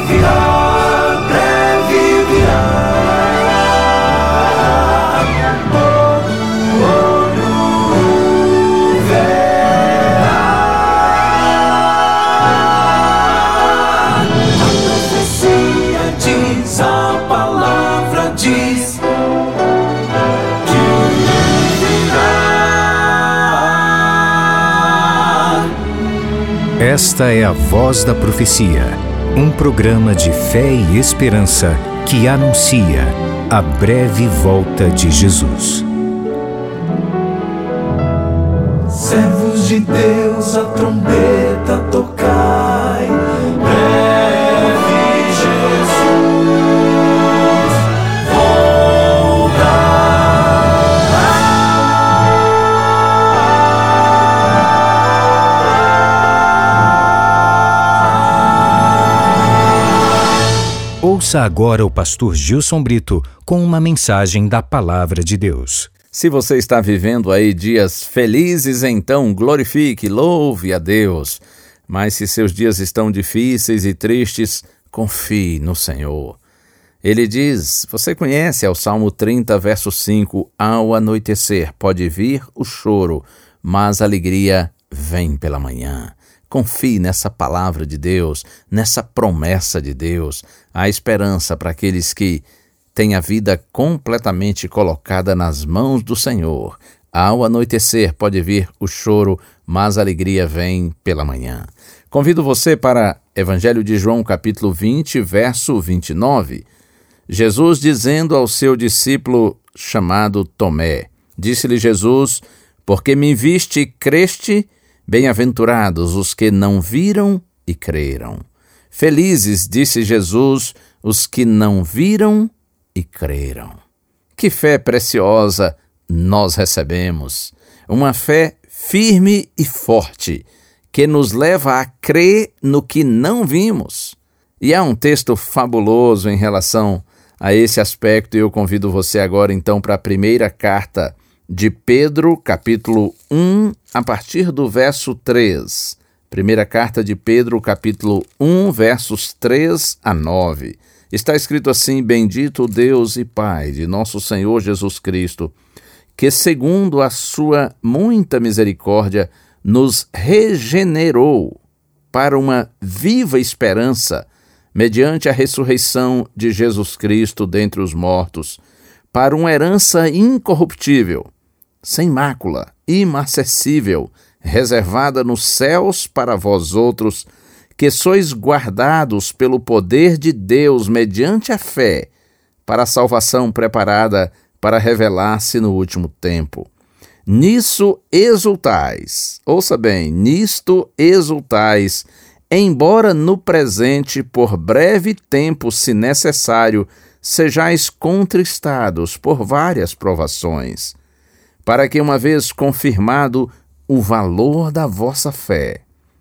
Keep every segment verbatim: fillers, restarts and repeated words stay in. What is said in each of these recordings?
virá, breve virá. Todo olho verá. A profecia diz, a palavra diz que virá. Esta é a Voz da Profecia, um programa de fé e esperança que anuncia a breve volta de Jesus. Servos de Deus, a trombeta tocai, breve Jesus Ouça agora o pastor Gilson Brito com uma mensagem da Palavra de Deus. Se você está vivendo aí dias felizes, então glorifique, louve a Deus. Mas se seus dias estão difíceis e tristes, confie no Senhor. Ele diz, você conhece, é o Salmo trinta, verso cinco, ao anoitecer pode vir o choro, mas a alegria vem pela manhã. Confie nessa palavra de Deus, nessa promessa de Deus. Há esperança para aqueles que têm a vida completamente colocada nas mãos do Senhor. Ao anoitecer pode vir o choro, mas a alegria vem pela manhã. Convido você para Evangelho de João, capítulo vinte, verso vinte e nove. Jesus dizendo ao seu discípulo chamado Tomé, disse-lhe Jesus, porque me viste e creste, bem-aventurados os que não viram e creram. Felizes, disse Jesus, os que não viram e creram. Que fé preciosa nós recebemos! Uma fé firme e forte, que nos leva a crer no que não vimos. E há um texto fabuloso em relação a esse aspecto, e eu convido você agora então para a primeira carta de Pedro, capítulo um, a partir do verso três. Primeira carta de Pedro, capítulo um, versos três a nove. Está escrito assim, bendito o Deus e Pai de nosso Senhor Jesus Cristo, que segundo a sua muita misericórdia nos regenerou para uma viva esperança, mediante a ressurreição de Jesus Cristo dentre os mortos, para uma herança incorruptível, sem mácula, imarcessível, reservada nos céus para vós outros, que sois guardados pelo poder de Deus mediante a fé, para a salvação preparada para revelar-se no último tempo. Nisso exultais, ouça bem, nisto exultais, embora no presente, por breve tempo, se necessário, sejais contristados por várias provações, para que, uma vez confirmado o valor da vossa fé,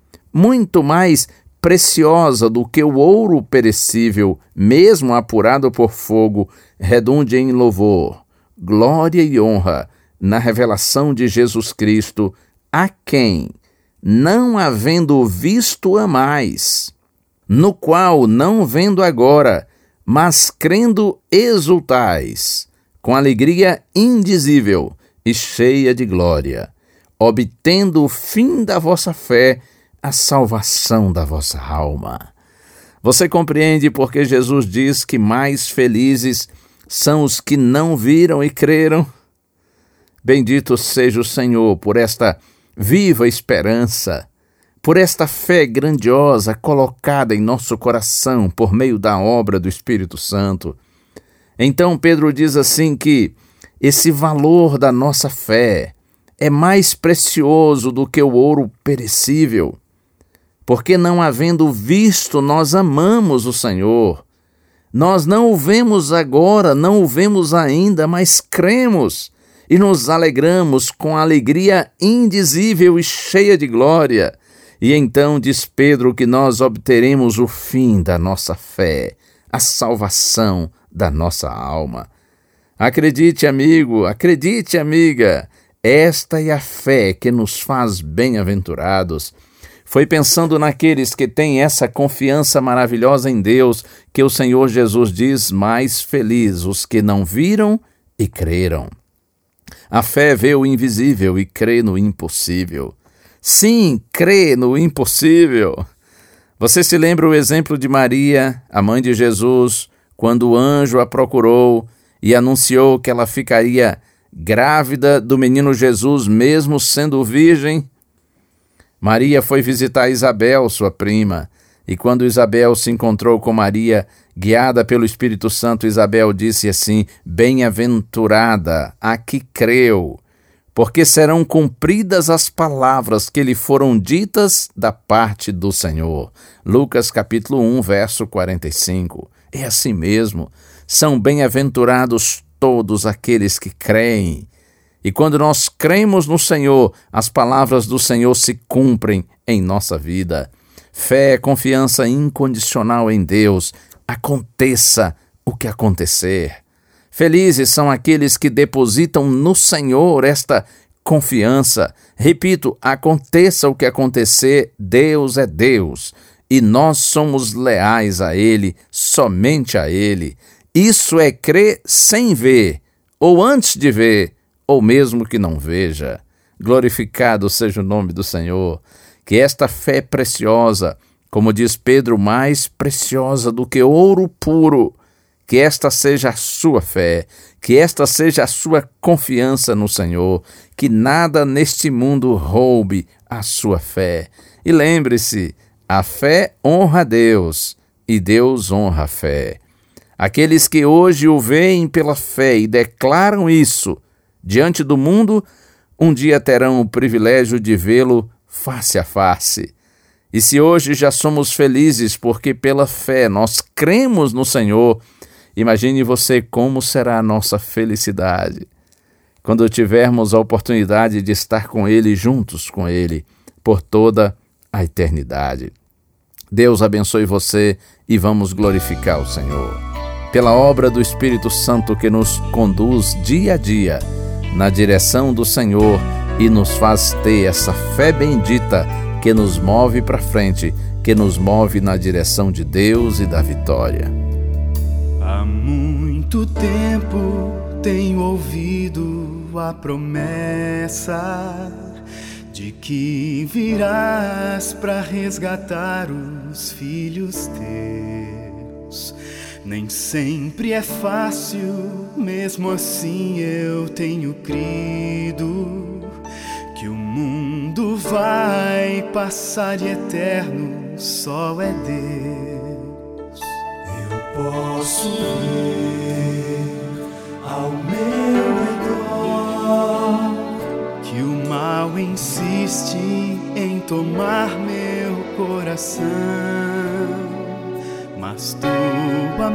muito mais preciosa do que o ouro perecível, mesmo apurado por fogo, redunde em louvor, glória e honra na revelação de Jesus Cristo, a quem, não havendo visto amais, no qual, não vendo agora, mas crendo exultais, com alegria indizível e cheia de glória, obtendo o fim da vossa fé, a salvação da vossa alma. Você compreende porque Jesus diz que mais felizes são os que não viram e creram? Bendito seja o Senhor por esta viva esperança, por esta fé grandiosa colocada em nosso coração por meio da obra do Espírito Santo. Então Pedro diz assim que esse valor da nossa fé é mais precioso do que o ouro perecível, porque não havendo visto, nós amamos o Senhor. Nós não o vemos agora, não o vemos ainda, mas cremos e nos alegramos com alegria indizível e cheia de glória. E então diz Pedro que nós obteremos o fim da nossa fé, a salvação da nossa alma. Acredite, amigo, acredite, amiga, esta é a fé que nos faz bem-aventurados. Foi pensando naqueles que têm essa confiança maravilhosa em Deus que o Senhor Jesus diz: mais felizes os que não viram e creram. A fé vê o invisível e crê no impossível. Sim, crê no impossível. Você se lembra o exemplo de Maria, a mãe de Jesus, quando o anjo a procurou e anunciou que ela ficaria grávida do menino Jesus, mesmo sendo virgem? Maria foi visitar Isabel, sua prima, e quando Isabel se encontrou com Maria, guiada pelo Espírito Santo, Isabel disse assim: bem-aventurada a que creu, porque serão cumpridas as palavras que lhe foram ditas da parte do Senhor. Lucas capítulo um, verso quarenta e cinco. É assim mesmo, são bem-aventurados todos aqueles que creem. E quando nós cremos no Senhor, as palavras do Senhor se cumprem em nossa vida. Fé é confiança incondicional em Deus. Aconteça o que acontecer. Felizes são aqueles que depositam no Senhor esta confiança. Repito, aconteça o que acontecer, Deus é Deus. E nós somos leais a Ele, somente a Ele. Isso é crer sem ver, ou antes de ver, ou mesmo que não veja. Glorificado seja o nome do Senhor. Que esta fé preciosa, como diz Pedro, mais preciosa do que ouro puro, que esta seja a sua fé, que esta seja a sua confiança no Senhor, que nada neste mundo roube a sua fé. E lembre-se, a fé honra a Deus e Deus honra a fé. Aqueles que hoje o veem pela fé e declaram isso diante do mundo, um dia terão o privilégio de vê-lo face a face. E se hoje já somos felizes porque pela fé nós cremos no Senhor, imagine você como será a nossa felicidade quando tivermos a oportunidade de estar com Ele, juntos com Ele, por toda a eternidade. Deus abençoe você e vamos glorificar o Senhor. Pela obra do Espírito Santo que nos conduz dia a dia na direção do Senhor e nos faz ter essa fé bendita que nos move para frente, que nos move na direção de Deus e da vitória. Há muito tempo tenho ouvido a promessa de que virás para resgatar os filhos teus. Nem sempre é fácil, mesmo assim eu tenho crido que o mundo vai passar e eterno só é Deus. Eu posso ver ao meu redor que o mal insiste em tomar meu coração, mas tua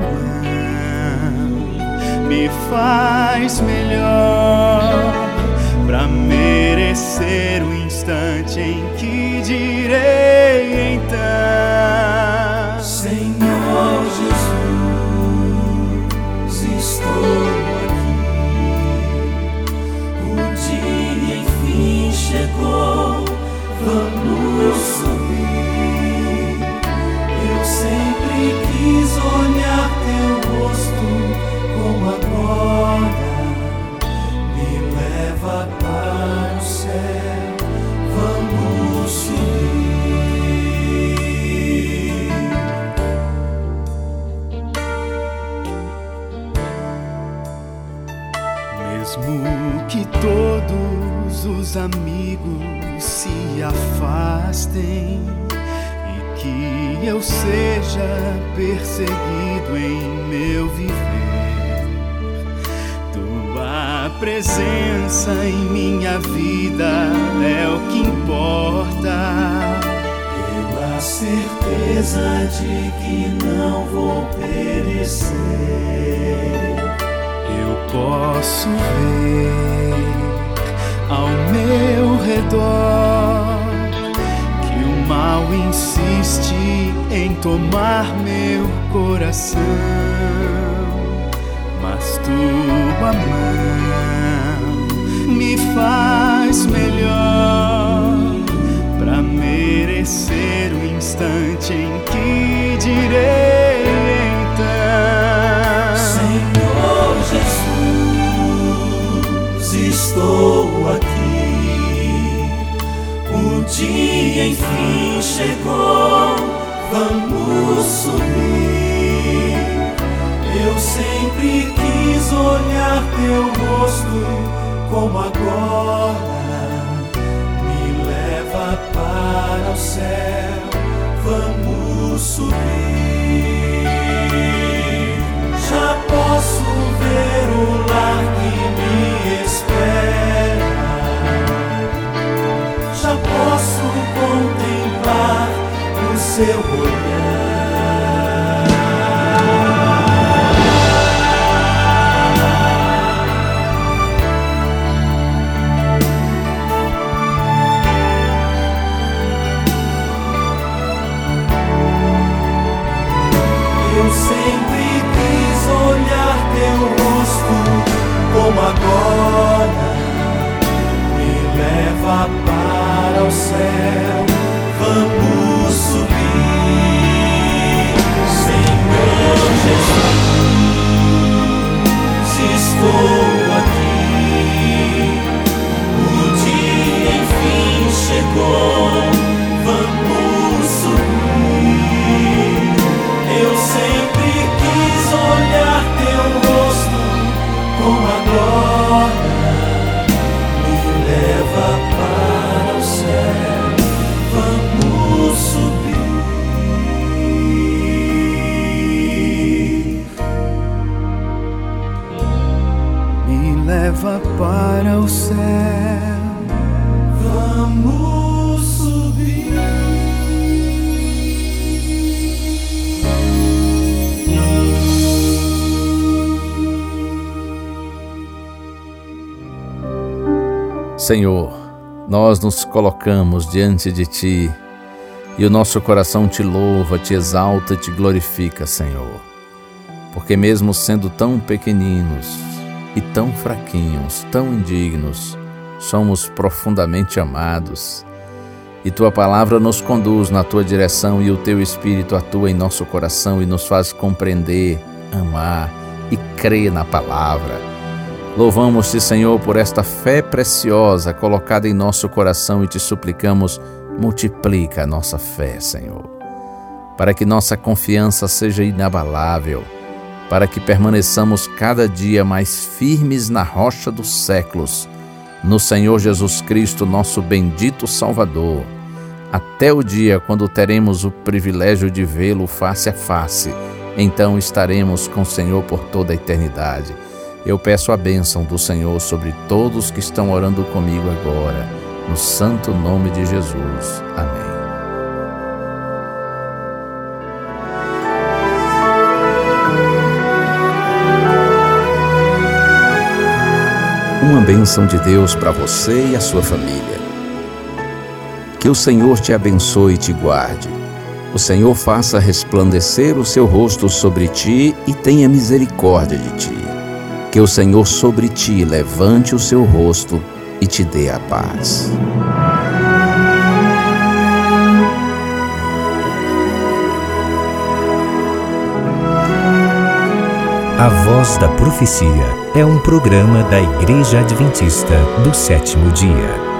mão me faz melhor para merecer o instante em que direi então: Senhor Jesus, estou aqui. O dia enfim chegou, vamos subir. Eu sempre quis olhar teu rosto como agora. Me leva para o céu, vamos subir. Mesmo que todos os amigos se afastem e que eu seja perseguido em meu viver, tua presença em minha vida é o que importa. Pela certeza de que não vou perecer, eu posso ver ao meu redor que o mal insiste em tomar meu coração, mas tua mão me faz melhor para merecer esquecer o instante em que direi então: Senhor Jesus, estou aqui. O dia enfim chegou, vamos subir. Eu sempre quis olhar teu rosto como agora. Me leva para o céu, vamos subir. Já posso ver o lar que me espera. Já posso contemplar o seu olhar. Eu sempre quis olhar teu rosto como agora. Me leva para o céu, vamos subir. Senhor Jesus, estou aqui. O dia enfim chegou, vamos subir. Eu sempre quis olhar teu rosto como agora. Me leva para o céu, vamos subir. Me leva para o céu, Vamos subir. Senhor, nós nos colocamos diante de Ti e o nosso coração Te louva, Te exalta e Te glorifica, Senhor. Porque mesmo sendo tão pequeninos e tão fraquinhos, tão indignos, somos profundamente amados. E Tua palavra nos conduz na Tua direção e o Teu Espírito atua em nosso coração e nos faz compreender, amar e crer na palavra. Louvamos-te, Senhor, por esta fé preciosa colocada em nosso coração e te suplicamos, multiplica a nossa fé, Senhor, para que nossa confiança seja inabalável, para que permaneçamos cada dia mais firmes na rocha dos séculos, no Senhor Jesus Cristo, nosso bendito Salvador, até o dia quando teremos o privilégio de vê-lo face a face. Então estaremos com o Senhor por toda a eternidade. Eu peço a bênção do Senhor sobre todos que estão orando comigo agora, no santo nome de Jesus. Amém. Uma bênção de Deus para você e a sua família. Que o Senhor te abençoe e te guarde. O Senhor faça resplandecer o seu rosto sobre ti e tenha misericórdia de ti. Que o Senhor sobre ti levante o seu rosto e te dê a paz. A Voz da Profecia é um programa da Igreja Adventista do Sétimo Dia.